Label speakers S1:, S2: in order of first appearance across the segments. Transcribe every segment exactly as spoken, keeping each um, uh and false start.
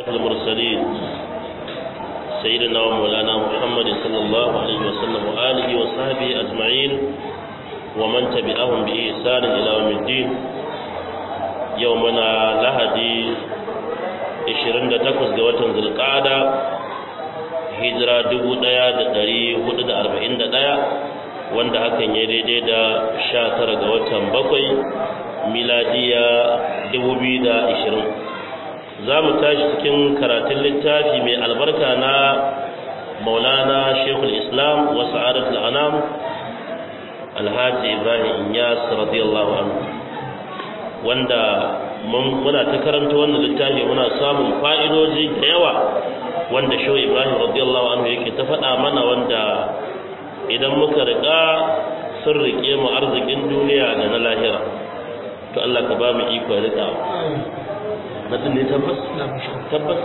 S1: المرسلين سيدنا ومولانا محمد صلى الله عليه وسلم وآله وصحبه أجمعين ومن تبعهم بإحسان إلى يوم الدين. يومنا لهدي عشرين تقص جواتن ذي القعدة هجرة دبو دايا دري هدد أربعين دايا wanda hakan ya daidai da sha tara ga watan bakwai miladiya dubu biyu da ashirin. Za mu tashi cikin karatun littafi mai albarka na maulana shekul islam wa sa'adatul anam alhaji ibrahim inyas radiyallahu anhu, wanda muna ta karanta wannan littafi muna samun fa'idoji da yawa wanda shehu ibrahim radiyallahu anhu yake ta faɗa mana, wanda idan muka riƙa sun riƙe mu arzikin duniya da na lahira. To Allah ka ba mu iko riƙa mutum ne tabbas tabbas.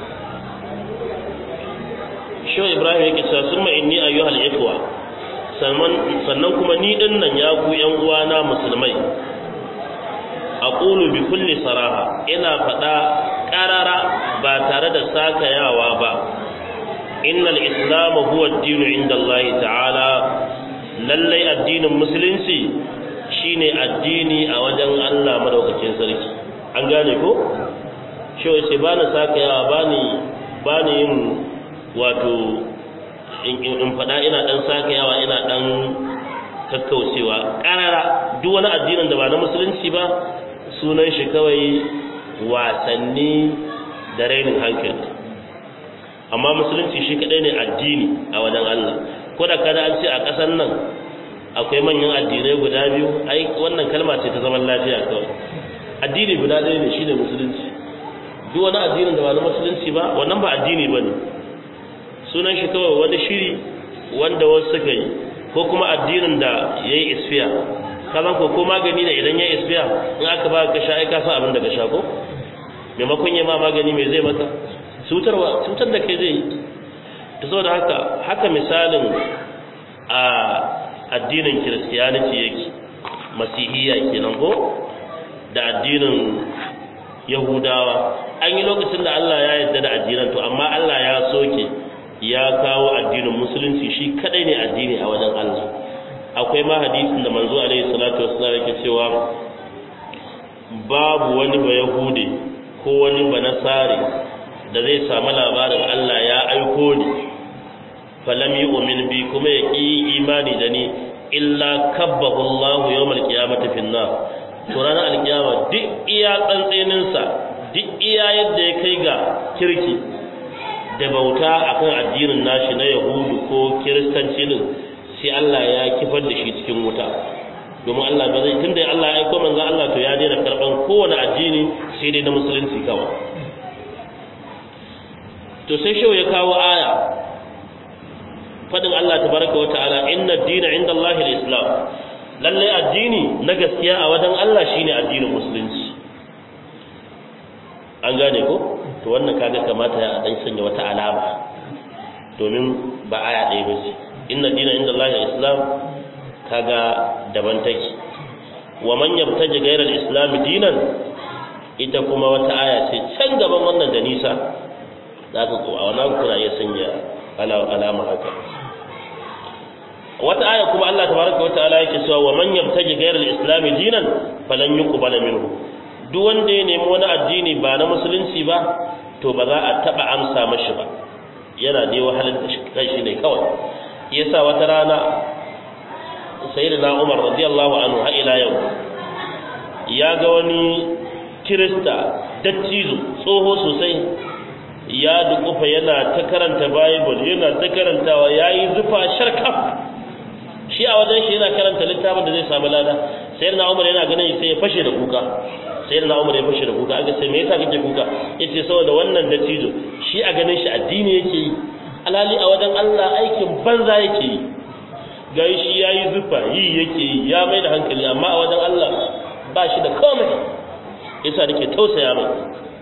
S1: Shehu Ibrahim yake cewa summa inni ayyuhal ikhwa, sannan kuma ni din nan ya ku yan uwana musulmai, aqulu bi kulli saraha, ina faɗa ƙarara ba tare da sakayawa ba, innal islam huwa ad-din inda Allah ta'ala, lallai addinin musulunci shine addini a wajen Allah madaukakin sarki. An gane ko? Shi wace ba na saka yawa, bani bani yin wato in fada ina dan saka yawa, ina dan kakkaucewa karara. Duk wani addinin da ba na musulunci ba sunan shi kawai wasanni da rainin hankali, amma musulunci shi kadai ne addini a wajen Allah. Ko da kada an ce a ƙasar nan akwai manyan addinai guda biyu, ai wannan kalma ce ta zaman lafiya kawai. Addini guda ɗaya ne, shine musulunci. Duk wani addinin da ba na musulunci ba wannan ba addini bane, sunan shi kawai wani shiri wanda wasu suka yi, ko kuma addinin da yayi isfiya. Kazan ko ko magani da idan yayi isfiya in aka ba ka sha, ai ka san abin da ka sha ko, maimakon ya ma magani me zai maka? cutarwa cutar da kai zai yi. Ta saboda haka haka misalin a addinin kiristiyaniti yake, masihiyya kenan ko, da addinin yahudawa. An yi lokacin da Allah ya yarda da addinan, to amma Allah ya soke, ya kawo addinin musulunci shi kadai ne addini a wajen Allah. Akwai ma hadisin da manzo alaihi salatu wassalam yake cewa babu wani ba yahude ko wani ba nasari da zai samu labarin Allah ya aiko ni falam yu'min bi, kuma ya ƙi imani da ni, illa kabbahu Allah yawmal qiyamati fin nar. To ranar alkiyama duk iya tsantsenin sa, duk iya yadda ya kai ga kirki da bauta akan addinin nashi na yahudu ko kiristanci din, sai Allah ya kifar da shi cikin wuta. Domin Allah ba zai, tunda Allah ya aiko manzon Allah, to ya daina karban kowane addini sai dai na musulunci kawai. To sai shehu ya kawo aya fadin Allah tabaraka wa ta'ala, inna ad-dina 'inda Allah al-islam, lalle addini na gaskiya a wajen Allah shine addinin musulunci. An gane ko? To wannan kaga kamata ya dan sanya wata alama, domin ba aya ɗaya ba ce. Inna ad-dina 'inda Allah al-islam kaga daban take. Wa man yabtaji ghayra al-islam dinan, ita kuma wata aya ce can gaban wannan da nisa, za ka ko a wannan kuna iya sanya alama haka. Wata aya kuma Allah tabaraka wa ta'ala yake cewa wa man yabtaji ghayra al-islam dinan falan yuqbala minhu, duk wanda ya nemi wani addini ba na musulunci ba, to ba za a taba amsa mashi ba, yana dai wahalar da shi kai ne kawai. Yasa wata rana sayyidina Umar radiyallahu anhu ha ila yau ya ga wani kirista dattijo tsoho sosai, ya dukufa yana ta karanta Bible, yana ta karantawa, yayi zufa sharkaf. Shi a wajen shi yana karanta littafin da zai samu lada. Sayyidina Umar yana ganin sai ya fashe da kuka. Sayyidina Umar ya fashe da kuka. Aka ce me yasa kake kuka? Yace saboda wannan dattijo shi a ganin shi addini yake yi, alhali a wajen Allah aikin banza yake yi. Gai shi yayi zufa, yi yake yi, ya mai da hankali, amma a wajen Allah ba shi da komai. Yasa nake tausaya mai.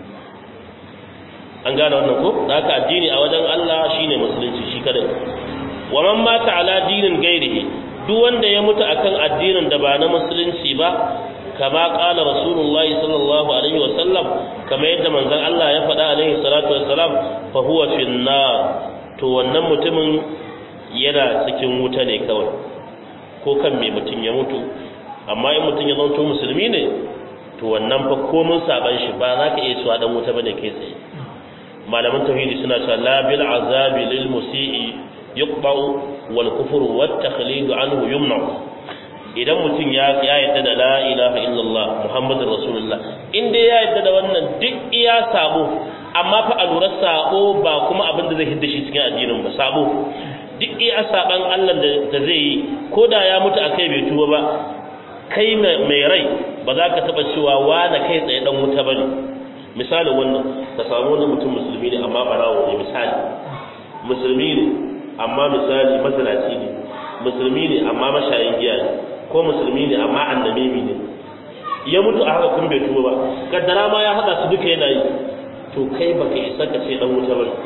S1: An gane wannan ko? Da haka addini a wajen Allah shine musulunci shi kadai. Wa man mata ala dinin gairihi, duk wanda ya mutu akan addinin da ba na musulunci ba, kama qala rasulullahi sallallahu alaihi wasallam kama yadda manzon Allah ya faɗa alaihi salatu wassalam fa huwa fin nar to wannan mutumin yana cikin wuta ne kawai ko kan me mutum ya mutu amma in mutum ya zanto musulmi ne to wannan fa komun saban shi ba za ka iya cewa dan wuta bane kai tsaye malaman tauhidi suna cewa la bil azabi lil musii yuqba'u wal kufru wat takhlid anhu yumna idan mutum ya ya yadda da la ilaha illallah muhammadur rasulullah in dai ya yadda da wannan duk iya sabo amma fa alura sabo ba kuma abin da zai hidda shi cikin addinin ba sabo duk iya saban Allah da zai yi ko da ya mutu akai bai tuba ba kai mai rai ba za ka taba cewa wani kai tsaye dan wuta bane misali wannan ka samu wani mutum musulmi ne amma barawo ne misali musulmi ne amma misali mazalaci ne musulmi ne amma mashayin giya ne ko musulmi ne amma annabi ne ya mutu a haka kun bai tuba ba kaddara ma ya hada su duka yana yi to kai baka isa ka ce dan wuta bane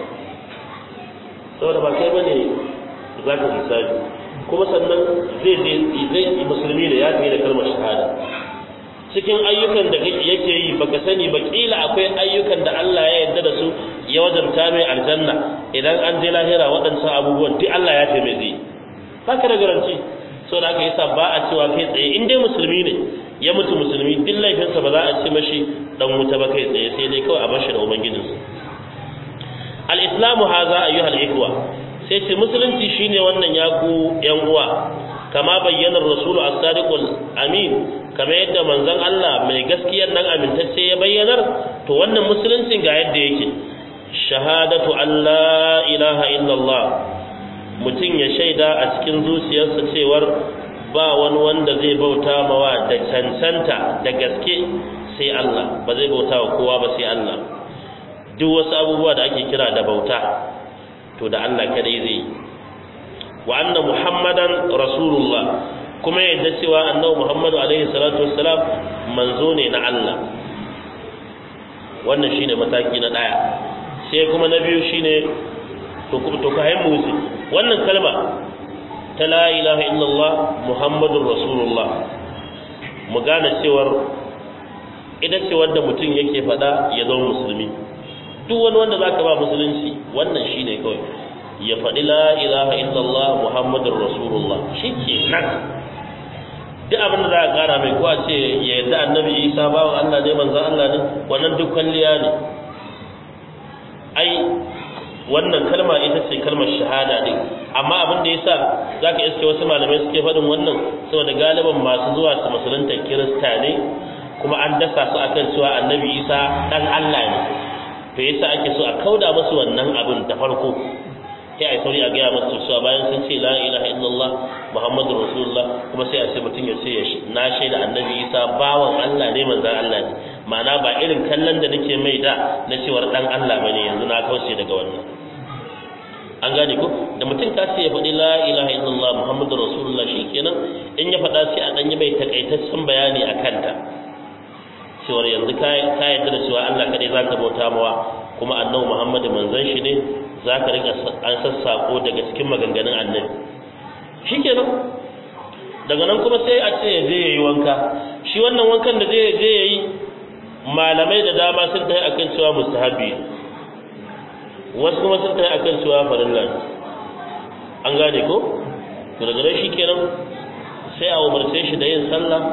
S1: saboda ba kai bane za ka misali kuma sannan zai zai musulmi ne ya tafi da kalmar shahada cikin ayyukan da yake yi baka sani ba kila akwai ayyukan da Allah ya yarda da su ya wajabta mai aljanna idan an je lahira waɗannan abubuwan duk Allah ya taimake zai haka da garanci so da haka yasa ba a cewa kai tsaye in dai musulmi ne ya mutu musulmi duk laifinsa ba za a ce mashi dan wuta ba kai tsaye sai dai kawai a bashi da ubangijinsa al-islamu haza ayyuhal ikhwa sai ce musulunci shine wannan ya ku yan uwa kama bayyana rasulu as-sadiqul amin kama yadda manzon Allah mai gaskiyar nan amintacce ya bayyanar to wannan musuluncin ga yadda yake shahadatu an la ilaha illallah mutum ya shaida a cikin zuciyarsa cewar ba wani wanda zai bauta mawa da cancanta da gaske sai Allah ba zai bauta wa kowa ba sai Allah duk wasu abubuwa da ake kira da bauta to da Allah kadai zai yi wa anna muhammadan rasulullah kuma yadda cewa annabi muhammadu alaihi salatu wassalam manzo ne na Allah wannan shine mataki na daya sai kuma na biyu shine to to kai musu wannan kalma ta la ilaha illallah muhammadur rasulullah mu gane cewar idan ce wanda mutum yake fada ya zama musulmi duk wani wanda zaka ba musulunci wannan shine kawai ya faɗi la ilaha illallah muhammadur rasulullah shikenan duk abin da za a ƙara mai ko a ce ya yarda annabi isa bawan Allah ne manzon Allah ne wannan duk kwalliya ne ai wannan kalma ita ce kalmar shahada din amma abin da yasa zaka iske wasu malamai suke faɗin wannan saboda galiban masu zuwa su musulunta kirista ne kuma an dasa su akan cewa annabi isa dan Allah ne to yasa ake so a kauda musu wannan abin da farko sai ai sauri a ga musu cewa bayan sun ce la ilaha illallah muhammadur rasulullah kuma sai a ce mutun ya ce na shaida annabi isa bawan Allah ne manzon Allah ne ma'ana ba irin kallon da nake mai da na cewar dan Allah bane yanzu na kauce daga wannan an gane ko da mutum ka ce ya faɗi la ilaha illallah muhammadur rasulullah shikenan in ya faɗa sai a dan yi mai takaitaccen bayani akan ta cewar yanzu ka ka yarda da cewa Allah kadai zaka bauta mawa kuma annabi Muhammad manzon shi ne zaka rika an sassako daga cikin maganganun annabi shikenan daga nan kuma sai a ce je yayi wanka shi wannan wankan da zai je yayi malamai da dama sun tayi akan cewa mustahabi wasu kuma sun tayi akan cewa farilla an gane ko to daga nan shikenan sai a umarce shi da yin sallah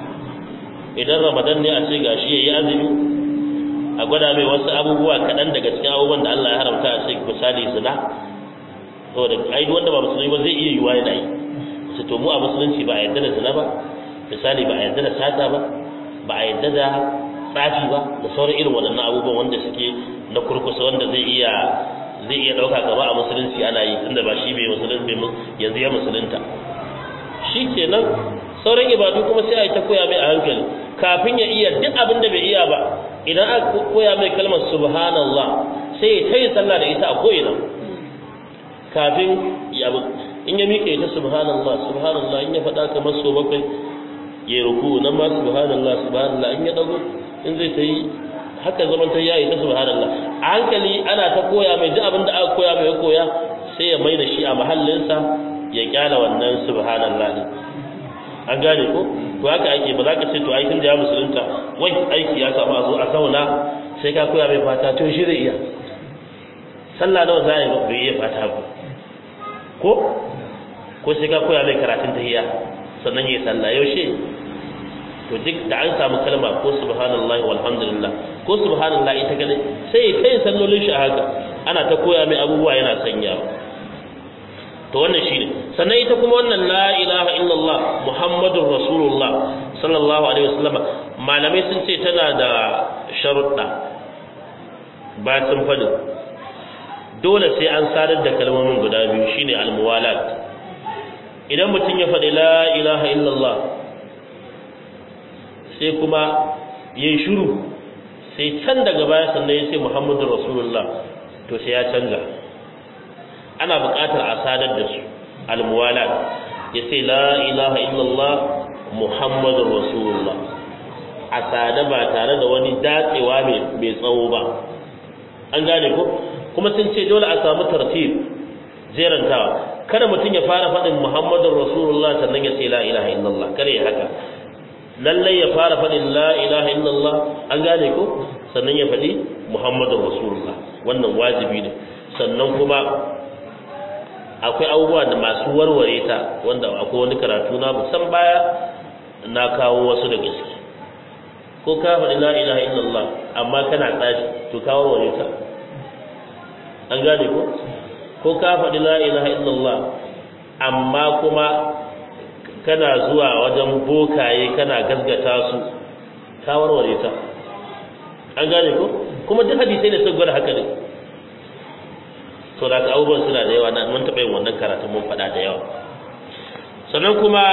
S1: idan ramadan ne a ce gashi yayi azumi a gwada mai wasu abubuwa kaɗan daga cikin abubuwan da Allah ya haramta a ce misali zina to da ai wanda ba musulmi ba zai iya yiwa yana yi su to mu a musulunci ba a yarda da zina ba misali ba a yarda da sata ba ba a yarda da tsafi ba da sauran irin waɗannan abubuwan wanda suke na kurkusa wanda zai iya zai iya ɗauka gaba a musulunci ana yi tunda ba shi bai musulunci yanzu ya musulunta shi kenan sauran ibadu kuma sai a yi ta koya mai a hankali kafin ya iya duk abin da bai iya ba idan aka koya mai kalmar subhanallah sai ya tayi sallah da ita a koyina kafin ya in ya miƙe ta subhanallah subhanallah in ya faɗa kamar so bakwai ya ruku nan ma subhanallah subhanallah in ya dago in zai ta yi haka zaman ta yayi ta subhanallah a hankali ana ta koya mai duk abin da aka koya mai ya koya sai ya mai da shi a mahallinsa ya kyala wannan subhanallah ne an gane ko to haka ake ba za ka ce to aikin da ya musulunta wai aiki ya samu a zo a zauna sai ka koya mai fata to shi zai iya sallah nawa za a yi bai iya fata ba ko ko sai ka koya mai karatun tahiyya sannan yayi sallah yaushe to duk da an samu kalma ko subhanallahi walhamdulillah ko subhanallah ita gane sai kai sallolin shi haka ana ta koya mai abubuwa yana sanyawa to wannan shine sannan ita kuma wannan la ilaha illallah muhammadur rasulullah sallallahu alaihi wasallam malamai sun ce tana da sharuɗa ba sun fadi dole sai an sadar da kalmomin guda biyu shine almuwalat idan mutum ya faɗi la ilaha illallah sai kuma yayin shiru sai can daga baya sannan ya ce muhammadur rasulullah to sai ya canza ana buƙatar a sadar da su almuwalat ya ce la ilaha illallah muhammadur rasulullah a sada ba tare da wani datsewa mai tsawo ba an gane ko kuma sun ce dole a samu tartib jerantawa kada mutum ya fara faɗin muhammadur rasulullah sannan ya ce la ilaha illallah kada ya haka lallai ya fara faɗin la ilaha illallah an gane ko sannan ya faɗi muhammadur rasulullah wannan wajibi ne sannan kuma akwai abubuwa da masu warware ta wanda akwai wani karatu na musan baya na kawo wasu da gaske ko ka faɗi la ilaha illallah amma kana tsaji to ka warware ta an gane ko ko ka faɗi la ilaha illallah amma kuma kana zuwa wajen bokaye kana gasgata su ka warware ta an gane ko kuma duk hadisi ne sun gwada haka ne to da abubuwan suna da yawa na mun taɓa yin wannan karatun mun faɗa da yawa sannan kuma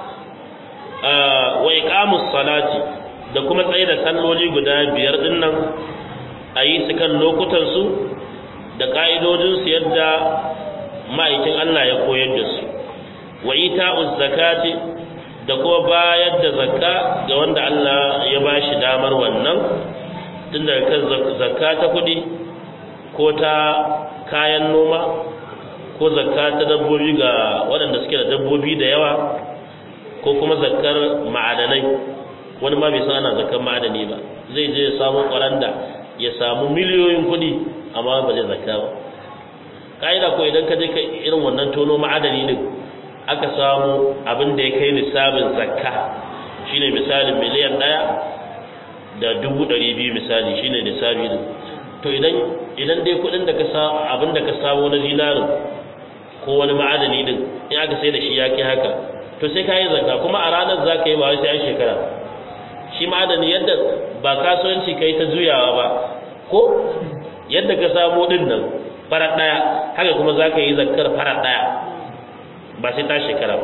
S1: wa iqamus salati da kuma tsaye da salloli guda biyar din nan a yi su kan lokutan su da ka'idodin su yadda ma'aikin Allah ya koyar da su wa ita'uz zakati da kuma bayar da zakka ga wanda Allah ya bashi damar wannan tun daga kan zakka ta kuɗi ko ta kayan noma ko zakka ta dabbobi ga waɗanda suke da dabbobi da yawa ko kuma zakkar ma'adanai wani ma bai san ana zakkar ma'adani ba zai je ya samu ƙwaranda ya samu miliyoyin kuɗi amma ba zai zakka ba ka'ida ko idan ka je ka irin wannan tono ma'adani din aka samu abin da ya kai nisabin zakka shine misalin miliyan ɗaya da dubu ɗari biyu misali shine nisabi din to idan idan dai kudin da ka sa abin da ka samu na zinarin ko wani ma'adani din in aka sai da shi ya kai haka to sai ka yi zakka kuma a ranar za ka yi ba sai an shekara shi ma'adani yadda ba kasuwanci kai ta juyawa ba ko yadda ka samu din nan farar daya haka kuma za ka yi zakkar farar daya ba sai ta shekara ba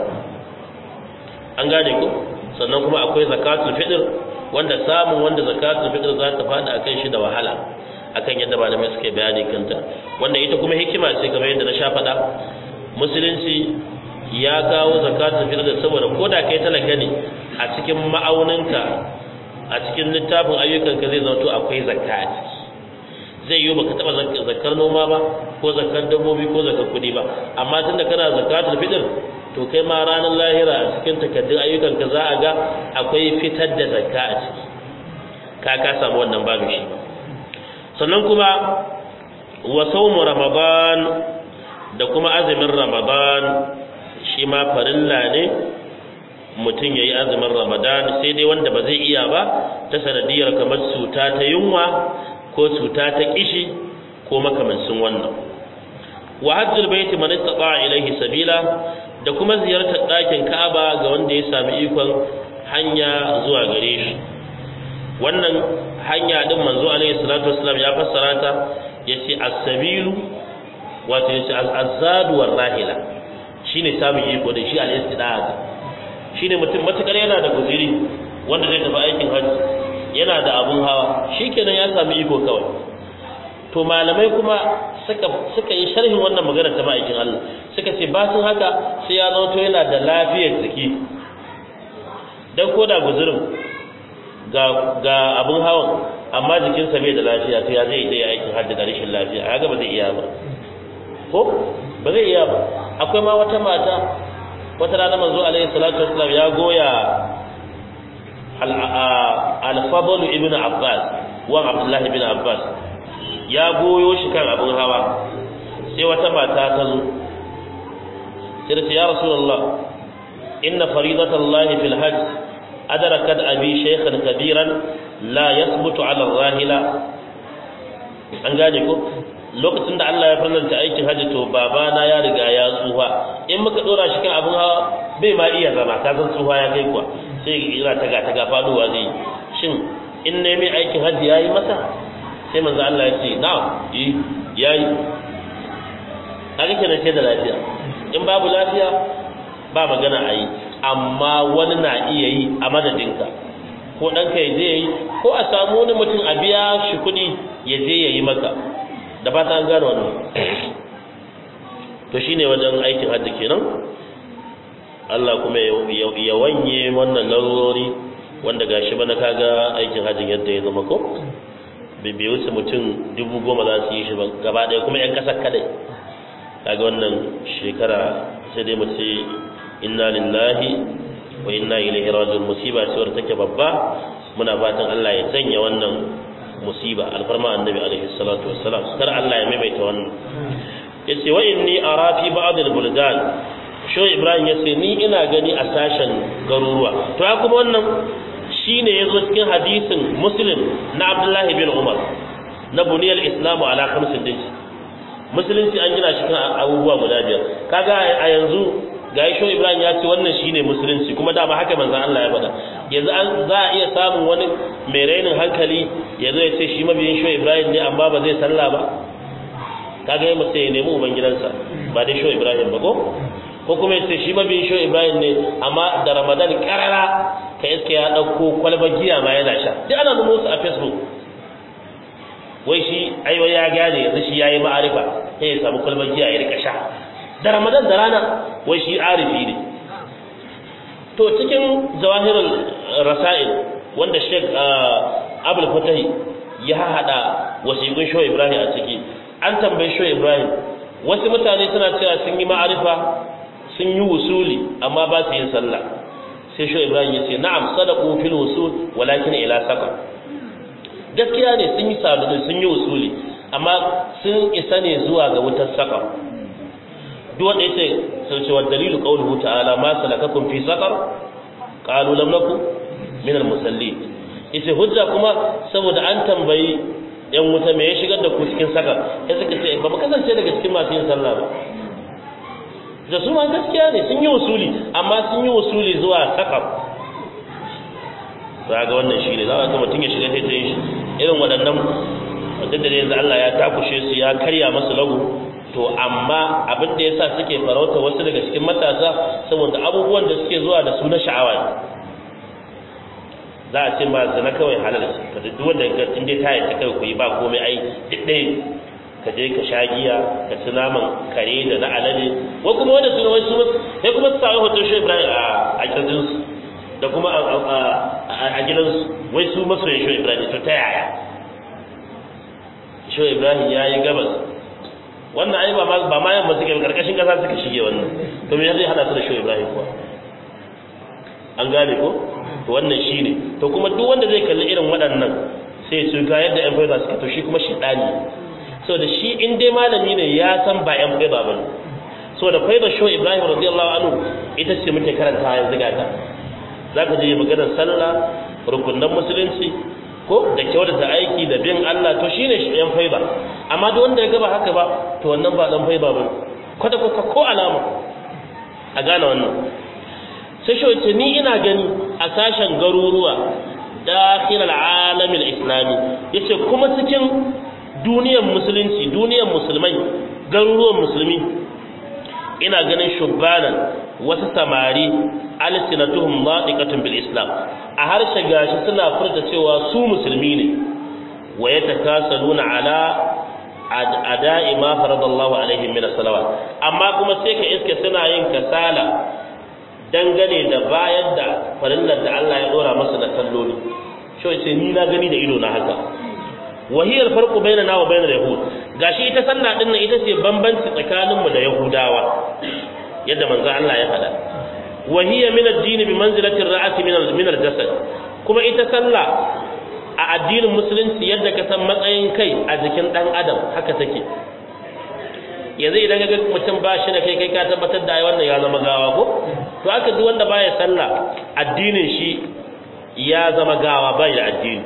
S1: an gane ko sannan kuma akwai zakatul fitr wanda samun wanda zakatul fitr za ta fada akan shi da wahala akan yadda malamai suke bayani kanta wanda ita kuma hikima ce kamar yadda na sha faɗa musulunci ya kawo zakatul fitr saboda koda kai talaka ne a cikin ma'auninka a cikin littafin ayyukanka zai zanto akwai zakka a ciki zai yi baka taba zakkar noma ba ko zakkar dabbobi ko zakkar kudi ba amma tunda kana zakatul fitr to kai ma ranar lahira a cikin takaddun ayyukanka za a ga akwai fitar da zakka a ciki ka ka samu wannan babu shi sannan kuma wa sawmu ramadan da kuma azumin ramadan shi ma farilla ne mutum yayi azumin ramadan sai dai wanda ba zai iya ba ta sanadiyar kamar cuta ta yunwa ko cuta ta kishi ko makamancin wannan wa hajjul baiti man istata ilayhi sabila da kuma ziyartar ɗakin Ka'aba ga wanda ya sami ikon hanya zuwa gare shi wannan hanya din manzo alaihi salatu wassalam ya fassara ta yace as-sabilu wato yace al-azad war rahila shine samun iko da shi al-istidad shine mutum matakar yana da guziri wanda zai tafi aikin hajji yana da abun hawa shikenan ya sami iko kawai to malamai kuma suka suka yi sharhin wannan magana ta ma'aikin Allah suka ce ba sun haka sai ya zanto yana da lafiyar jiki dan koda guzurin ga ga abun hawan amma jikinsa bai da lafiya to ya zai yi aikin hajji da rashin lafiya haka ba zai iya ba ko ba zai iya ba akwai ma wata mata wata rana manzo alaihi salatu wassalam ya goya al-Fadl ibn Abbas wa Abdullah ibn Abbas ya goyo shi kan abin hawa sai wata mata ta zo sai ta ya Rasulullah inna faridatallahi fil hajj adrakat abi shaykhan kabiran la yathbutu ala ar-rahila an gane ko lokacin da Allah ya farlanta aikin hajji to babana ya riga ya tsufa in muka dora shi kan abin hawa bai ma iya zama ka san tsufa ya kai kuwa sai ira taga taga faduwa zai shin in ne mai aikin hajji yayi masa sai manzo Allah ya ce na'am eh yayi haka kenan sai da lafiya in babu lafiya ba magana ayi amma wani na iya yi a madadinka ko ɗanka ya je yi ko a samu wani mutum a biya shi kuɗi ya je ya yi maka da ba ta an gano wannan to shine wajen aikin hajji kenan Allah kuma ya wanye wannan larurori wanda gashi bana kaga aikin hajjin yadda ya zama ko bai wuce mutum dubu goma za su yi shi ba gaba ɗaya kuma 'yan ƙasar kadai kaga wannan shekara sai dai mu ce inna lillahi wa inna ilaihi raji'un musiba ce wadda take babba muna fatan Allah ya sanya wannan musiba alfarma annabi alaihi salatu wassalam kar Allah ya maimaita wannan yace wa inni ara fi ba'd al-buldan sho Ibrahim yace ni ina gani a sashen garuruwa to ya kuma wannan shine yazo cikin hadisin Muslim na Abdullah ibn Umar na buniyal islamu ala khamsin din musulunci an gina shi kan abubuwa guda biyar kaga a yanzu ga sho Ibrahim ya ce wannan shine musulunci kuma dama haka manzon Allah ya faɗa yanzu an za a iya samun wani mai rainin hankali yazo ya ce shi mabiyin sho Ibrahim ne amma ba zai sallah ba kaga yayin sai ya nemi uban gidansa ba dai sho Ibrahim ba ko ko kuma ya ce shi mabiyin sho Ibrahim ne amma da Ramadan karara ka iske ya dauko kwalba giya ma yana sha duk ana nuna su a Facebook wai shi ai wai ya gane yanzu shi yayi ma'arifa sai ya samu kwalba giya ya rika sha da Ramadan da rana wai shi arifi ne to cikin zawahirul rasail wanda Sheikh Abdul Fatahi ya hada wasiqun Sho Ibrahim a ciki an tambaye Sho Ibrahim wasu mutane suna cewa sun yi ma'arifa sun yi wusuli amma ba su yin sallah sai Sho Ibrahim ya ce na'am sadaqu fil wusul walakin ila saqa gaskiya ne sun yi sabu sun yi wusuli amma sun isa ne zuwa ga wutar saqa duk wanda yace sai ce wa dalilu qawluhu ta'ala ma salakakum fi saqar qalu lam naku min al-musallin yace hujja kuma saboda an tambayi yan wuta me ya shigar da ku cikin saqar sai suka ce ba mu kasance daga cikin masu yin sallah ba da su ma gaskiya ne sun yi usuli amma sun yi usuli zuwa saqar ga wannan shine za ka ga mutun ya shiga sai shi irin waɗannan wanda da yanzu Allah ya takushe su ya karya masu lagu to amma abin da yasa suke farauta wasu daga cikin matasa saboda abubuwan da suke zuwa da su na sha'awa ne za a ce ma zina kawai halal ka duk wanda ga inda ta yi ta kai ku yi ba komai ai duk dai ka je ka sha giya ka ci naman kare da na alade ko kuma wanda su wai su sai kuma su sa hoton Shehu Ibrahim a kirjin su da kuma a gidansu wai su masoyin Shehu Ibrahim to ta yaya Shehu Ibrahim ya yi gabas wannan ai ba ma ba ma yamma suke karkashin kasa suka shige wannan to me zai hada su da Shehu Ibrahim kuwa an gane ko to wannan shine to kuma duk wanda zai kalli irin waɗannan sai su ga yadda ƴan faiza suke to shi kuma shedani so da shi in dai malami ne ya san ba ƴan faiza bane so da faiza Shehu Ibrahim radiyallahu anhu ita ce muke karanta yanzu ga ta zaka je maganar sallah rukunan musulunci ko da kyautata aiki da bin Allah to shine yan faiba amma duk wanda ya gaba haka ba to wannan ba dan faiba ba kwata kwata ko alama a gane wannan sai shi wace ni ina gani a sashen garuruwa dakhil al-alam al-islami yace kuma cikin duniyar musulunci duniyar musulmai garuruwan musulmi ina ganin shubbanan wasu samari alsinatuhum nadiqatun bil islam a harshe gashi suna furta cewa su musulmi ne wa yatakasaluna ala ada'i ma faradallahu alaihim min as-salawat amma kuma sai ka iske suna yin kasala dangane da bayar da farillar da Allah ya dora masa da salloli shi ce ni na gani da ido na haka wahiyar farqu bainana wa bainal yahud gashi ita sallah din nan ita ce bambanci tsakanin mu da yahudawa yadda manzo Allah ya faɗa wa hiya min ad-din bi manzilati ar-ra'si min min al-jasad kuma ita sallah a addinin musulunci yadda ka san matsayin kai a jikin dan adam haka take yanzu idan ga mutum ba shi da kai kai ka tabbatar da ai wannan ya zama gawa ko to aka duk wanda baya sallah addinin shi ya zama gawa bai da addini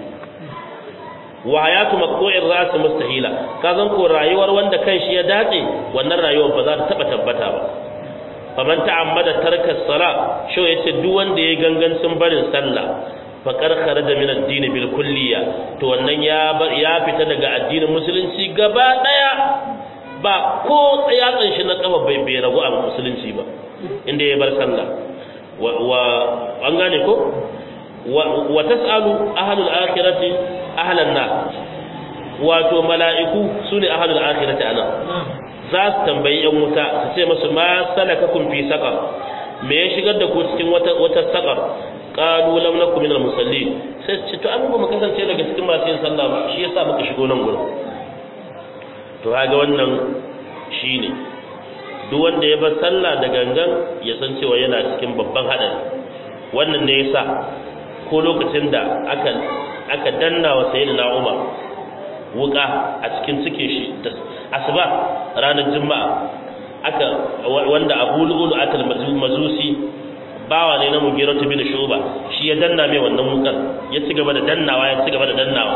S1: wa hayatu maqtu'ir ra's mustahila kazan ko rayuwar wanda kan shi ya dace wannan rayuwar ba za ta taba tabbata ba faman ta'ammada tarka as-salat sho yace duk wanda ya gangancin barin sallah faqad kharaja min ad-din bil kulliya to wannan ya ya fita daga addinin musulunci gaba daya ba ko tsayatsan shi na kafa bai bai ragu a musulunci ba inda ya bar sallah wa an gane ko wa tas'alu ahlul akhirati ahlan nar wato mala'iku sune ahlul akhirati ana za su tambayi yan wuta su ce musu ma salakakum fi saqar me ya shigar da ku cikin wata wata saqar qalu lam nakum minal musallin sai ce to an ba mu kasance daga cikin masu yin sallah ba shi yasa muka shigo nan gurin to haga wannan shine duk wanda ya bar sallah da gangan ya san cewa yana cikin babban hadari wannan ne yasa ko lokacin da aka aka danna wa sayyidina Umar wuka a cikin cikin shi asuba ranar juma'a aka wanda Abu Lu'lu atal mazusi bawa ne na Mughirah bin Shu'ba shi ya danna mai wannan wukan ya ci gaba da dannawa ya ci gaba da dannawa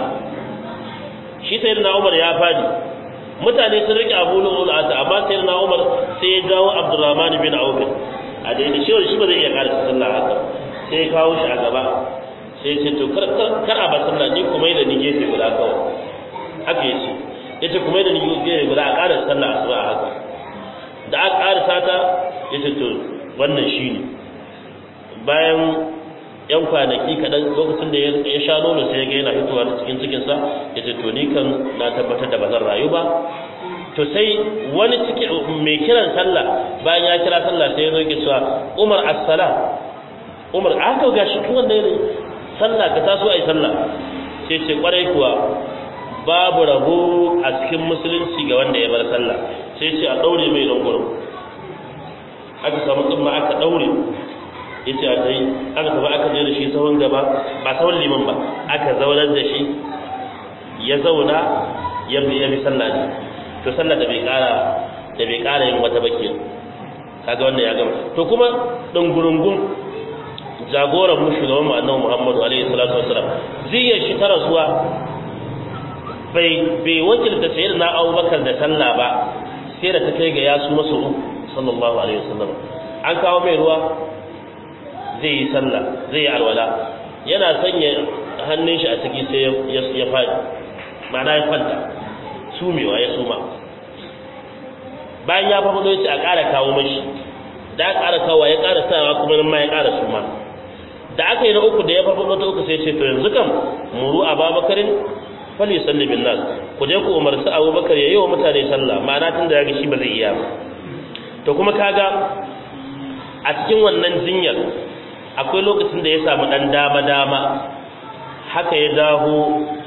S1: shi sayyidina Umar ya fadi mutane sun rike Abu Lu'lu ata amma sayyidina Umar sai ya jawo Abdurrahman bin Auf a da shi shi ba zai iya karanta sallah haka sai ya kawo shi a gaba sai ya ce to kar kar a ba sallah ni kuma da ni gefe guda kawai haka yace yace kuma da ni gefe guda a ƙara sallah asuba haka da aka ƙarasa ta yace to wannan shine bayan yan kwanaki kadan lokacin da ya sha nono sai ya ga yana fitowa cikin cikin sa yace to ni kan na tabbatar da bazan rayu ba to sai wani cikin mai kiran sallah bayan ya kira sallah sai ya zo ya cewa Umar as-salam Umar aka gashi kuma da sallah ka taso ai sallah sai ce kwarai kuwa babu rabo a cikin musulunci ga wanda ya bar sallah sai ce a daure mai don gurin aka samu tsumma aka daure yace a dai aka tafi aka je da shi sahun gaba ba sahun liman ba aka zaunar da shi ya zauna ya bi ya bi sallah ne to sallah da bai kara da bai kara yin wata bakin kaga wanda ya gama to kuma dungurungun jagoran mu shugaban mu annabi Muhammadu alaihi salatu wassalam ziyar shi ta rasuwa bai bai wakilta sayyidina Abubakar da sallah ba sai da ta kai ga yasu masu sallallahu alaihi wasallam an kawo mai ruwa zai yi sallah zai yi alwala yana sanya hannun shi a ciki sai ya fadi ma'ana ya fanta sumewa ya suma bayan ya faɗo shi a ƙara kawo mashi da aka ƙara kawo ya ƙara sawa kuma nan ma ya ƙara suma da aka yi na uku da ya faɗo ta uku sai ce to yanzu kam muru Abubakarin fali salli bin nas ku je ku umarci Abubakar ya yi wa mutane sallah ma'ana tun da ya ga shi ba zai iya ba to kuma kaga a cikin wannan jinyar akwai lokacin da ya samu dan dama dama haka ya dawo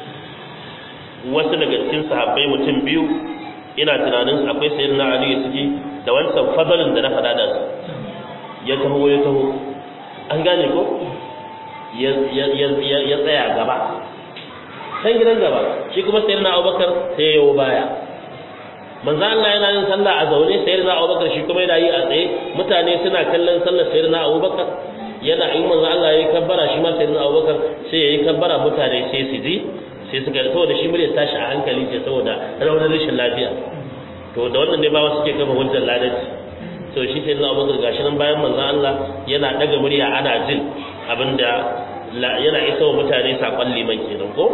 S1: wasu daga cikin sahabbai mutum biyu ina tunanin akwai sayyidina Ali suke da wancan fadalin da na faɗa da su ya taho ya taho an gane ko ya ya ya ya tsaya gaba san gidan gaba shi kuma sayyidina Abubakar sai yayo baya manzo Allah yana yin sallah a zaune sayyidina Abubakar shi kuma yana yi a tsaye mutane suna kallon sallar sayyidina Abubakar yana in manzo Allah yayi kabbara shi ma sayyidina Abubakar sai yayi kabbara mutane sai su ji sai suka saboda shi mure tashi a hankali ce saboda raunin rashin lafiya to da wannan ne ba wasu ke kafa hujjar ladaci to shi sayyidina Abubakar gashi nan bayan manzo Allah yana daga murya ana jin abinda yana isa wa mutane sakon liman kenan ko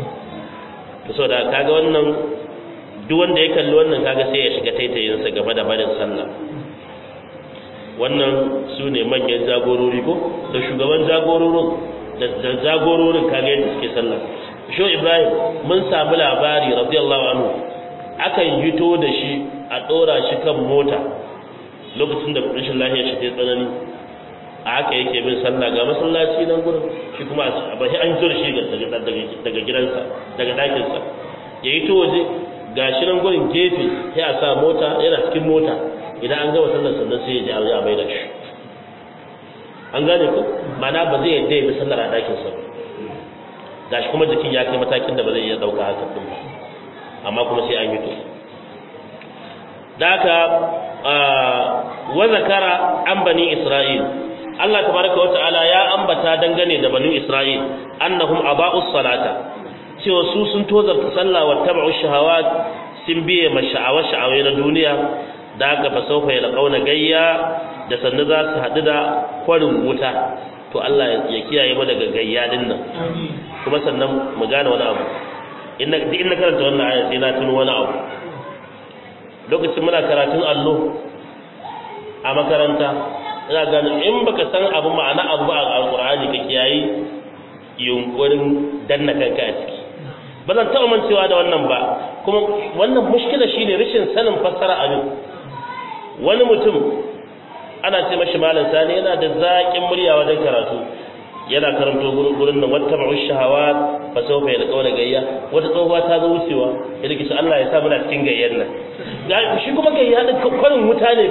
S1: to saboda kaga wannan duk wanda ya kalli wannan kaga sai ya shiga taitayinsa game da barin sallah wannan su ne manyan jagorori ko da shugaban jagororin da jagororin kaga yadda suke sallah sho Ibrahim mun samu labari radiyallahu anhu akan yito da shi a dora shi kan mota lokacin da rashin lafiya shi ta tsanani a haka yake bin sallah ga masallaci nan gurin shi kuma a bashi an zo da shi daga gidansa daga ɗakinsa ya yi to waje ga shi nan gurin gefe sai a sa mota yana cikin mota idan an gama sallar sannan sai ya ji a mai da shi an gane ko mana ba zai yadda ya bi sallar a dakin sa gashi kuma jikin ya kai matakin da ba zai iya dauka haka din ba amma kuma sai an yi to daka wa zakara an bani isra'il Allah tabaraka wa ta'ala ya ambata dangane da bani isra'il annahum aba'us salata cewa su sun tozarta sallah wa tabu'u shahawat sun biye masha'awa sha'awai na duniya da aka fa saufa ya laƙauna gayya da sannu za su haɗu da kwarin wuta to Allah ya kiyaye mu daga gayya din nan kuma sannan mu gane wani abu in na in na karanta wannan aya sai na tuno wani abu lokacin muna karatun allo a makaranta ina gane in baka san abu ma'ana abu a alqur'ani ka kiyaye yunkurin danna kanka a ciki ba zan taɓa mancewa da wannan ba kuma wannan mushkila shine rashin sanin fassara abin wani mutum ana ce mashi malam sani yana da zaƙin murya wajen karatu yana karanto gurin nan wata ma'ush shahawat fa sawfa yalqawna gayya wata tsohuwa ta zo wucewa ya rike Allah ya sa muna cikin gayyar nan ga shi kuma gayya din kwarin wuta ne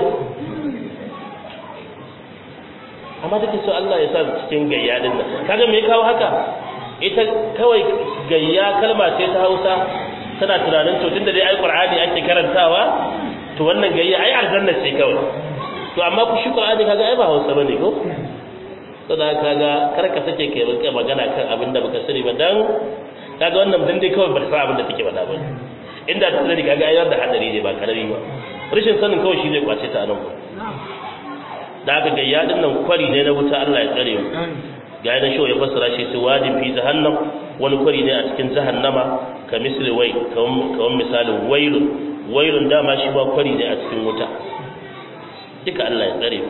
S1: amma take so Allah ya sa cikin gayya din nan kaga me ya kawo haka ita kawai gayya kalma ce ta Hausa tana tunanin to tunda dai ai Qur'ani ake karantawa to wannan gayya ai aljanna ce kawai to amma ku shi Qur'ani kaga ai ba Hausa bane ko saboda kaga kar ka sake kai rinka magana kan abin da baka sani ba dan kaga wannan dan dai kawai ba sa abin da take faɗa ba inda ta sani kaga ai da hadari ne ba karami ba rashin sanin kawai shi zai kwace ta anan da kaga gayya din nan kwari ne na wuta Allah ya tsare mu ga yana shi ya fassara shi sai wajin fi jahannam wani kwari ne a cikin jahannama ka misli wai kawan misalin wailun wailun dama shi ba kwari ne a cikin wuta duka Allah ya tsare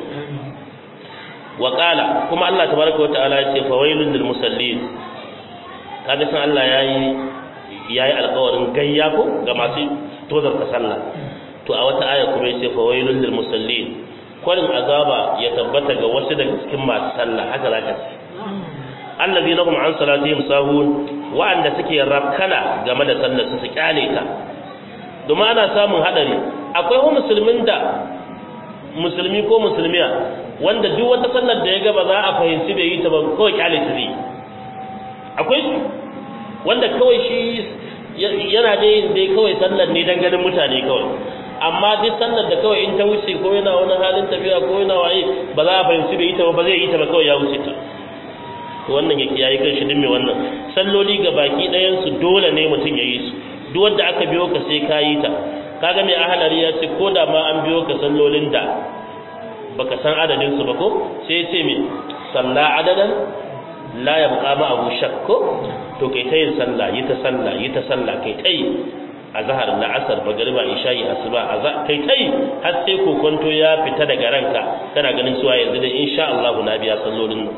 S1: wa qala kuma Allah tabaraka wa ta'ala ya ce fa wailun lil musallin kaga san Allah yayi yayi alƙawarin gayya ko ga masu tozar ta sallah to a wata aya kuma ya ce fa wailun lil musallin kwarin azaba ya tabbata ga wasu daga cikin masu sallah haka zaka ce allazina hum an salatihim sahun wa'anda suke rabkana game da sallar su su kyale ta domin ana samun hadari akwai wani musulmin da musulmi ko musulmiya wanda duk wata sallar da ya ga ba za a fahimci bai yi ta ba kawai kyale ta zai akwai wanda kawai shi yana da yin dai kawai sallar ne dan ganin mutane kawai amma duk sallar da kawai in ta wuce ko yana wani halin tafiya ko yana waye ba za a fahimci bai yi ta ba ba zai yi ta ba kawai ya wuce ta wannan yake yayi kan shi din me wannan salloli ga baki ɗayan su dole ne mutum ya yi su duk wanda aka biyo ka sai ka yi ta kaga mai ahalari ya ce ko da ma an biyo ka sallolin da baka san adadin su ba ko sai ya ce me salla adadan la yabqa ma abu shakko to kai ta yin sallah yi ta sallah yi ta sallah kai tai azhar la'asar magriba isha'i asuba azhar kai tai har sai kokonto ya fita daga ranka kana ganin suwa yanzu da insha Allah na biya sallolin nan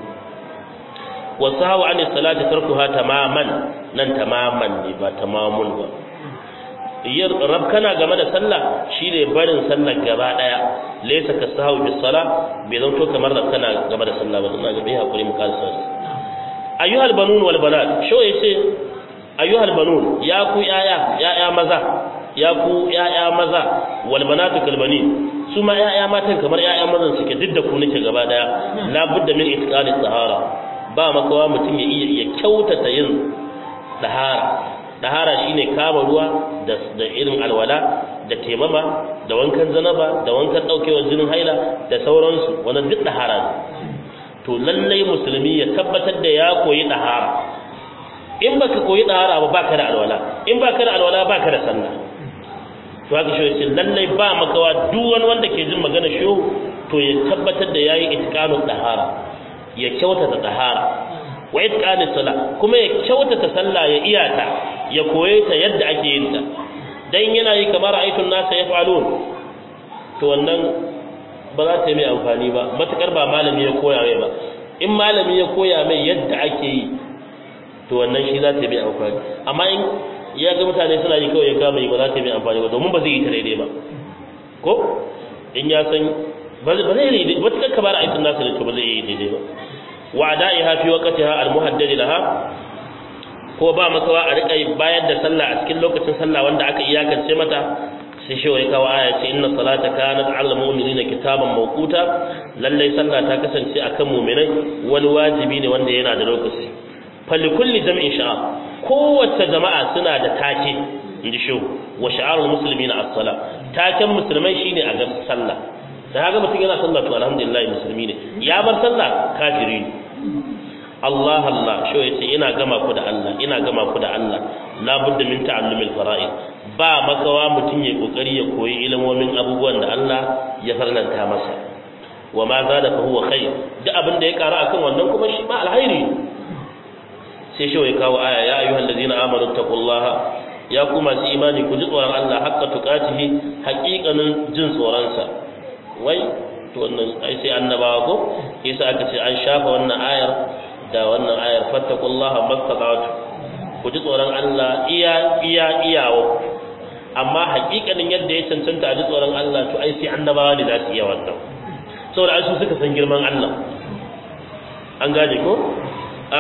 S1: wasahu an salati tarkuha tamaman nan tamaman ne ba tamamun ba yar rabkana game da sallah shine barin sallar gaba daya laysa kasahu bis sala bai zanto kamar rabkana game da sallah ba ina ga bai hakuri mu kalsa ayyuhal banun wal banat sho yace ayyuhal banun ya ku yaya yaya maza ya ku yaya maza wal banatu kal banin su ma yaya matan kamar yaya mazan suke duk da ku nake gaba daya la budda min itqali tahara ba makawa mutum ya iya ya kyautata yin dahara dahara shine kama ruwa da da irin alwala da temama da wankan zanaba da wankan daukewar jinin haila da sauransu wannan duk dahara to lallai musulmi ya tabbatar da ya koyi dahara in baka koyi dahara ba baka da alwala in baka da alwala baka da sallah to haka shi yace lallai ba makawa duk wani wanda ke jin magana shi to ya tabbatar da yayi itqanul dahara ya kyautata tahara wa itqanis sala kuma ya kyautata sallah ya iyata ya koye ta yadda ake yin ta dan yana yi kamar aitun nasa yaf'alun to wannan ba za ta yi mai amfani ba matakar ba malami ya koya mai ba in malami ya koya mai yadda ake yi to wannan shi za ta yi mai amfani amma in ya ga mutane suna yi kawai ya kama yi ba za ta yi mai amfani ba domin ba zai yi ta daidai ba ko in ya san ba zai yi matakar kamar aitun nasa ne to ba zai yi daidai ba wa da'iha fi waqtiha al-muhaddad laha ko ba makawa a rika bayar da sallah a cikin lokacin sallah wanda aka iyakance mata sai shi wai kawo aya ce inna salata kanat 'alal mu'minina kitaban mawquta lalle sallah ta kasance akan mu'minai wani wajibi ne wanda yana da lokaci fali kulli jam'in sha'a kowace jama'a suna da take inji shi wa sha'arul muslimina as-sala taken musulmai shine a ga sallah da haka mutum yana sallah to alhamdulillah musulmi ne ya bar sallah kafiri ne Allah Allah shi yace ina gama ku da Allah ina gama ku da Allah la budda min ta'allumil fara'id ba makawa mutum ya kokari ya koyi ilimomin abubuwan da Allah ya farlanta masa wa ma zada fa huwa khair duk abin da ya kara akan wannan kuma shi ma alkhairi sai shi ya kawo aya ya ayyuhal ladina amanu taqullaha ya ku masu imani ku ji tsoron Allah haqqa tuqatihi haqiqanin jin tsoron sa wai to wannan ai sai annabawa ko yasa aka ce an shafa wannan ayar da wannan ayar fattaqullaha mastata'tu ku ji tsoron Allah iya iya iyawo amma hakikanin yadda ya cancanta a ji tsoron Allah to ai sai annabawa ne za su iya wannan saboda ai su suka san girman Allah an gane ko a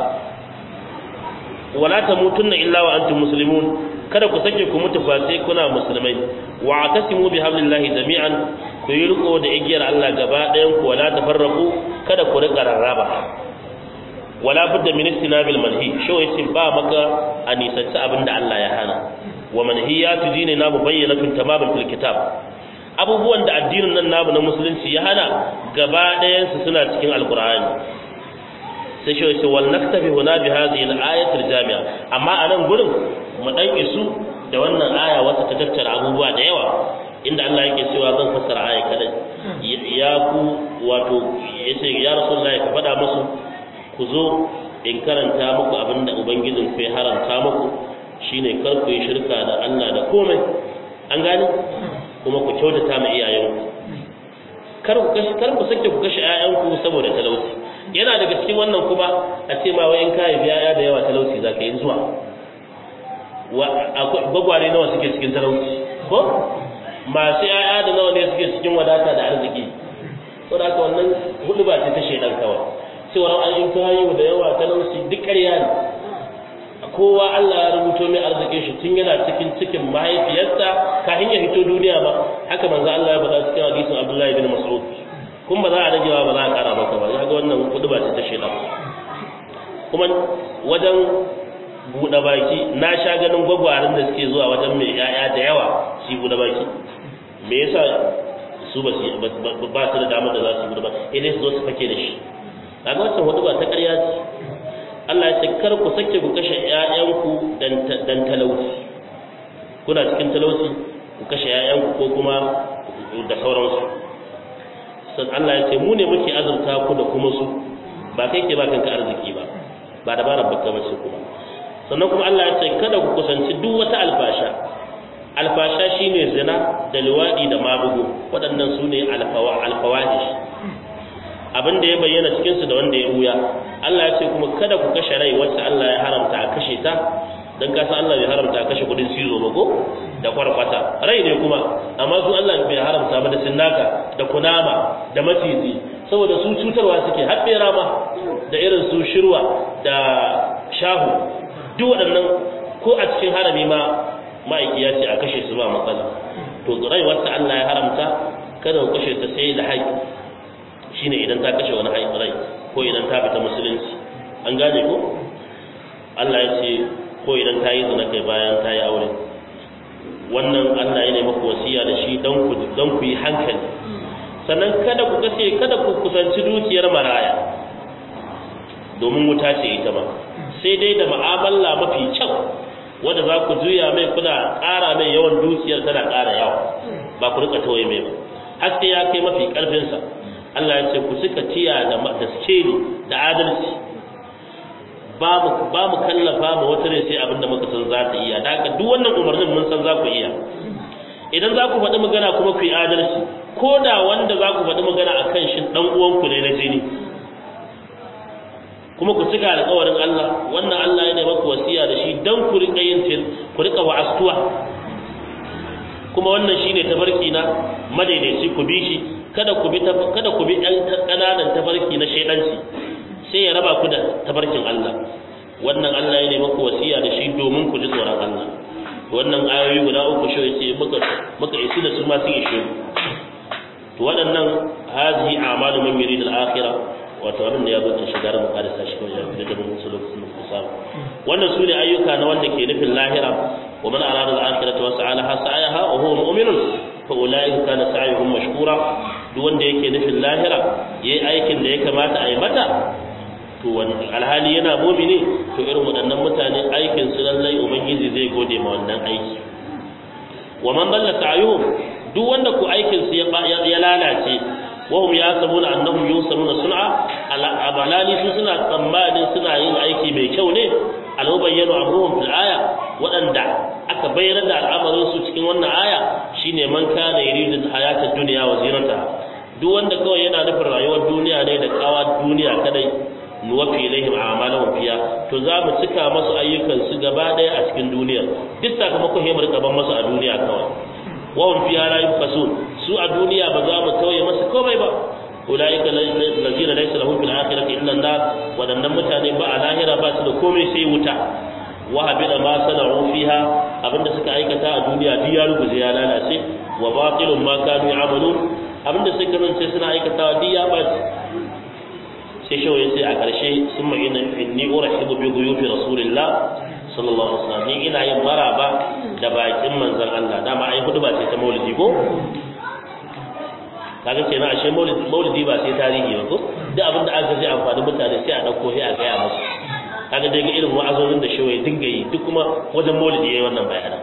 S1: wala tamutunna illa wa antum muslimun kada ku sake ku mutu fa sai kuna musulmai wa atasimu bi hablillahi jami'an ku yi riko da igiyar Allah gaba ɗayan ku wala tafarraqu kada ku rika rarraba wala budda min istinabil manhi shi yace ba maka a nisanci abinda Allah ya hana wa manhiyatu dinina mubayyanatun tamaman fil kitab abubuwan da addinin nan namu na musulunci ya hana gaba ɗayan su suna cikin alqur'ani sai shi yace wal naktabi huna bi hadhihi al ayatil jami'a amma anan gurin mu dan isu da wannan aya wata ta tattara abubuwa da yawa inda Allah yake cewa zan fassara aya kadai ya ku wato yace ya rasulullahi ka faɗa musu ku zo in karanta muku abinda ubangijin ku ya haramta muku shine kar ku yi shirka da Allah da komai an gane kuma ku kyautata ma iyayenku kar ku kashi kar ku sake ku kashi iyayenku saboda talauci yana daga cikin wannan kuma a ce ma wayan kai biya da yawa talauci zaka yi zuwa wa gwagware nawa suke cikin talauci ko masu yaya da nawa ne suke cikin wadata da arziki saboda haka wannan hudu ba ce ta shedan kawai cewa an in kayo da yawa talauci duk ƙarya ne kowa Allah ya rubuto mai arzikin shi tun yana cikin cikin mahaifiyarsa kafin ya fito duniya ba haka manzo Allah ya faɗa cikin hadisin Abdullah ibn Mas'ud kun ba za a rage ba za a ƙara maka ba kaga wannan hudu ba ce ta shedan kuma wajen buɗe baki na sha ganin gwagwarin da suke zuwa wajen mai yaya da yawa shi buɗe baki me yasa su ba su ba su da damar da za su buɗe baki idan su zo su fake da shi kaga wannan hudu ba ta ƙarya ce Allah ya ce kar ku sake ku kashe ƴaƴanku dan dan talauci kuna cikin talauci ku kashe ƴaƴanku ko kuma da sauransu sai Allah ya ce mu ne muke azurta ku da kuma su ba kai ke ba kanka arziki ba ba da bara bakka ba su kuma sannan kuma Allah ya ce kada ku kusanci duk wata alfasha alfasha shine zina da liwadi da mabugu waɗannan su ne alfawa alfawahish abin da ya bayyana cikin su da wanda ya buya Allah ya ce kuma kada ku kashe rai wacce Allah ya haramta a kashe ta dan kasa Allah bai haramta a kashe kudin sizo ba ko da kwarkwata rai ne kuma amma su Allah bai haramta ba da sinnaka da kunama da maciji saboda su cutarwa suke har bera ma da irin su shirwa da shahu duk waɗannan ko a cikin harami ma ma'aiki ya ce a kashe su ba matsala to rai wacce Allah ya haramta kada ku kashe ta sai da haƙi shine idan ta kashe wani haƙi rai ko idan ta fita musulunci an gane ko Allah ya ce ko idan ta yi zina kai bayan ta yi aure wannan Allah ya nemi wasiya da shi dan ku dan ku yi hankali sannan kada ku kace kada ku kusanci dukiyar maraya domin wuta ce ita ba sai dai da mu'amala mafi kyau wanda za ku juya mai kuna ƙara mai yawan dukiyar tana ƙara yawa ba ku rika tawaye mai ba har sai ya kai mafi ƙarfin sa Allah ya ce ku suka tiya da da skeli da adalci ba mu ba mu kallafa mu wata ne sai abinda muka san za ta iya da haka duk wannan umarnin mun san za ku iya idan za ku faɗi magana kuma ku yi adalci ko da wanda za ku faɗi magana akan shi dan uwanku ne na jini kuma ku cika alƙawarin Allah wannan Allah ya nemi ku wasiya da shi dan ku rika yin ku rika wa'astuwa kuma wannan shine tabarki na madaidaici ku bi shi kada ku bi kada ku bi ɗan kananan tabarki na shedanci sai ya raba ku da tabarkin Allah wannan Allah ya nemi ku wasiya da shi domin ku ji tsoron Allah wannan ayoyi guda uku shi yace muka muka isi da su ma su ishe to waɗannan hazihi a'malu man yurid al-akhirah wato wannan da yazo ta shigar mu kada sashi ko ya da mun su lokacin mu samu wannan sune ayyuka na wanda ke nufin lahira wa man arada al-akhirata wa sa'alaha sa'ayaha wa huwa mu'minun fa ulaika kana sa'yuhum mashkura duk wanda yake nufin lahira yayi aikin da ya kamata a yi mata to alhali yana mu'mini to irin waɗannan mutane aikin su lallai ubangiji zai gode ma wannan aiki wa man dalla sa'yuhum duk wanda ku aikin su ya lalace wa hum yasabuna annahum yusaruna sun'a ala abalali su suna tsammanin suna yin aiki mai kyau ne al-mubayyanu amruhum fil aya wadanda aka bayyana da al'amarin su cikin wannan aya shine man kana yuridu hayatad dunya wa zinata duk wanda kawai yana nufin rayuwar duniya ne da kawa duniya kadai nuwafi ilaihim a'malahum fiha to za mu cika masu ayyukan su gaba daya a cikin duniya duk sakamakon himar kaban masu a duniya kawai wa hum fiha la yubqasun su a duniya ba za mu tauye masu komai ba ulaika allazina laysa lahum fil akhirati illa an-nar wadannan mutane ba a lahira ba su da komai sai wuta wa habida ma sana'u fiha abinda suka aikata a duniya duk ya rubuce ya lalace wa batilun ma kanu ya'malun abinda suka kasance suna aikatawa duk ya bace sai shawo yace a ƙarshe summa inna inni urahibu bi ghuyubi rasulillah sallallahu alaihi wasallam ina yin maraba da bakin manzon Allah dama ai hudu ba sai ta maulidi ko kaga kenan ashe maulidi maulidi ba sai tarihi ba ko duk abin da aka ji amfani mutane sai a dauko sai a ga ya musu kaga dai ga irin wa'azozin da shawo ya dinga yi duk kuma wajen maulidi yayin wannan bayanan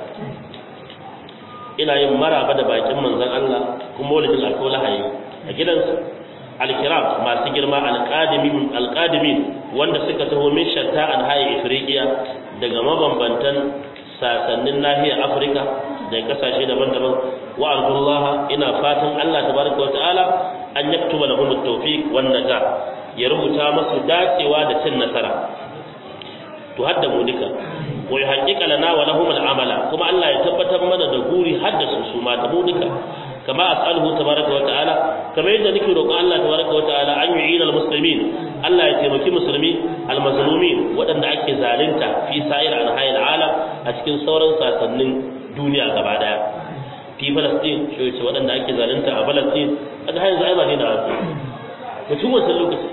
S1: ina yin maraba da bakin manzon Allah kuma maulidin alkola hayi a gidansa alkiram masu girma alqadimin alqadimin wanda suka taho min shatta an haye Afrika daga mabambantan sasannin nahiyar Afirka da kasashe daban-daban wa arjullaha ina fatan Allah tabaraka wa ta'ala an yaktuba lahum at-tawfiq wan najah ya rubuta masu dacewa da cin nasara to hadda mu duka wa yuhaqqiqa lana wa lahum al-amala kuma Allah ya tabbatar mana da guri hadda su ma da mu duka kama as'aluhu tabaraka wa ta'ala kama yadda nake roƙon Allah tabaraka wa ta'ala an yu'ina al-muslimin Allah ya taimaki musulmi al-mazlumin waɗanda ake zalunta fi sa'ir anha'il alam a cikin sauran sasannin duniya gaba daya fi Palestine shi ce waɗanda ake zalunta a Palestine kaga har yanzu ai ba ne da wasu mutum wannan lokaci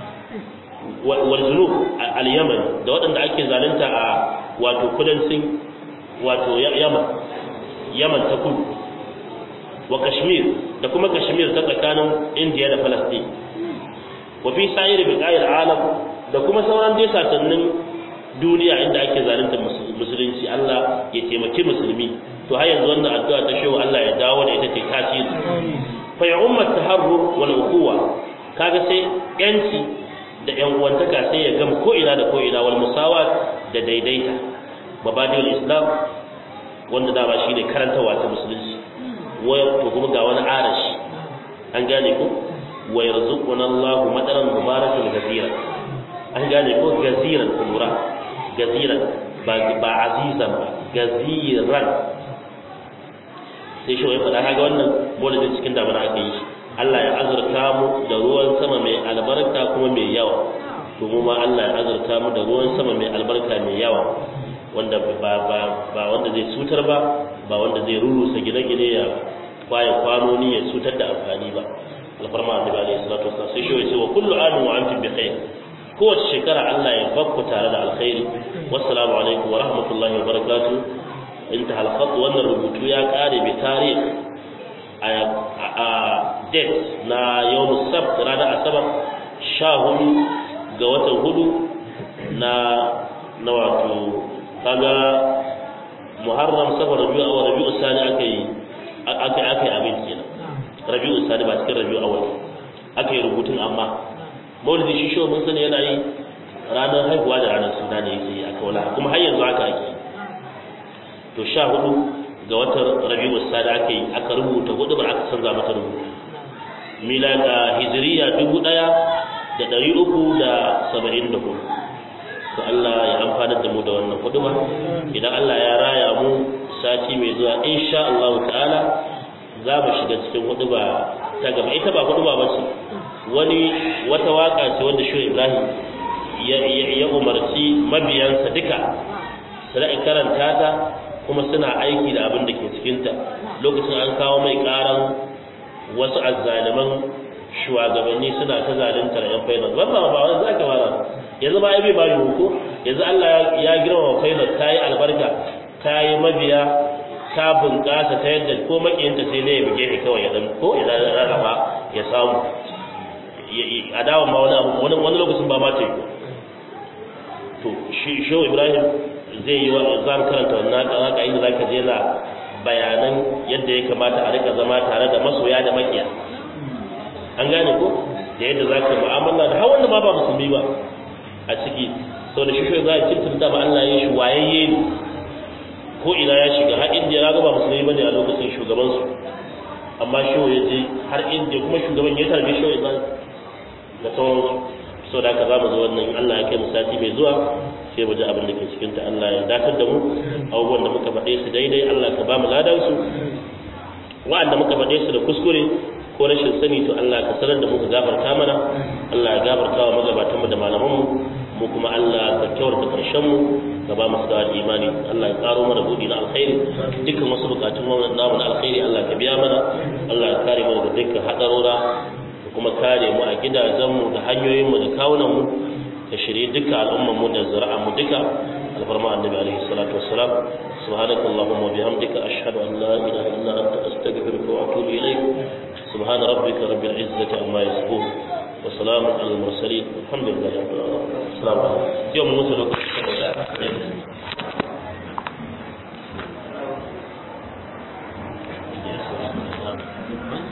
S1: wal junub al-yaman da waɗanda ake zalunta a wato kudancin wato Yaman Yaman ta kudu wa Kashmir da kuma Kashmir ta tsakanin India da Palestine wa fi sa'ir biqa'il alam da kuma sauran dai sasannin duniya inda ake zalunta musulunci Allah ya taimaki musulmi to har yanzu wannan addu'a ta shehu Allah ya dawo da ita ce tasiri fa ya ummat taharrur wal ukhuwa kaga sai yanci da yan uwantaka sai ya gama ko ina da ko ina wal musawat da daidaita babadil islam wanda da ba shine karantawa ta musulunci waya to kuma ga wani arashi an gane ko wa yarzuquna Allahu madaran mubarakan gazira an gane ko gaziran kulura gaziran ba ba azizan ba gaziran sai shi ya faɗa kaga wannan bolin cikin damuna aka yi Allah ya azurta mu da ruwan sama mai albarka kuma mai yawa to mu ma Allah ya azurta mu da ruwan sama mai albarka mai yawa wanda ba ba ba wanda zai cutar ba ba wanda zai rurusa gine-gine ya kwaye kwanoni ya cutar da amfani ba alfarma annabi alaihi salatu wasallam sai shi ya ce wa kullu amin wa antum bi khair kowace shekara Allah ya bakku tare da alkhairi wassalamu alaikum wa rahmatullahi wa barakatuh intaha al-khat wannan rubutu ya kare bi tarikh a date na yawm as-sabt ranar asabar sha hudu ga watan hudu na na wato kaga muharram safar rabiu awal rabiu sani akai akai akai abin kenan rabiu sani ba cikin rabiu awal akai rubutun amma maulidi shi shi mun sani yana yi ranar haihuwa da ranar suna ne yake a kaula kuma har yanzu haka ake to sha hudu ga watan rabiu sani akai aka rubuta hudu ba aka canza mata rubutu milada hijriya dubu ɗaya da ɗari uku da saba'in da hudu to Allah ya amfanar da mu da wannan huduma idan Allah ya raya mu sati mai zuwa insha Allah ta'ala za mu shiga cikin huduba ta gaba ita ba huduba ba ce wani wata waka ce wanda Shehu Ibrahim ya ya umarci mabiyansa duka su ra'i karanta ta kuma suna aiki da abin da ke cikinta. Lokacin an kawo mai karan wasu azzaliman shugabanni suna ta zaluntar yan faida ba ba ba wani zaka fara yanzu ba ai bai ba ko yanzu Allah ya girma faida ta yi albarka ta yi mabiya ta bunƙasa ta yadda ko makiyinta sai ne ya buge ni kawai ya dan ko ya rarraba ya samu adawa ma wani abu wani wani lokacin ba ma ta yi to shi shehu Ibrahim zai yi wa zan karanta wannan haka inda zaka je na bayanan yadda ya kamata a rika zama tare da masoya da makiya an gane ko da yadda zaka mu'amala da har wanda ma ba musulmi ba a ciki saboda shi shehu zai cinta da ba Allah ya shi wayayye ne ko ina ya shiga har indiya na gaba musulmi bane a lokacin shugaban su amma shehu ya je har indiya kuma shugaban ya tarbi shehu Ibrahim da sauran so da ka za mu zo wannan Allah ya kai mu sati mai zuwa sai mu ji abin da ke cikin ta Allah ya dakatar da mu abubuwan da muka faɗe su daidai Allah ka ba mu ladan su wa'anda muka faɗe su da kuskure ko rashin sani to Allah ka sanar da mu ka gafarta mana Allah ya gafarta wa magabatan mu da malaman mu mu kuma Allah ka kyautar da karshen mu ka ba mu da imani Allah ya karo mana budi na alkhairi dukkan wasu bukatun mu namu na alkhairi Allah ka biya mana Allah ya kare mu daga dukkan hadarora kuma kare mu a gidajenmu da hanyoyinmu da kawunanmu ka shirye duka al'ummanmu da zuri'anmu duka alfarma annabi alaihi salatu wassalam subhanakallahumma wa bihamdika ashhadu an la ilaha illa anta astaghfiruka wa atubu ilayk subhana rabbika rabbil izzati amma yasifun wa salamun alal mursalin alhamdulillahi rabbil alamin assalamu alaikum yau mun mutu lokacin da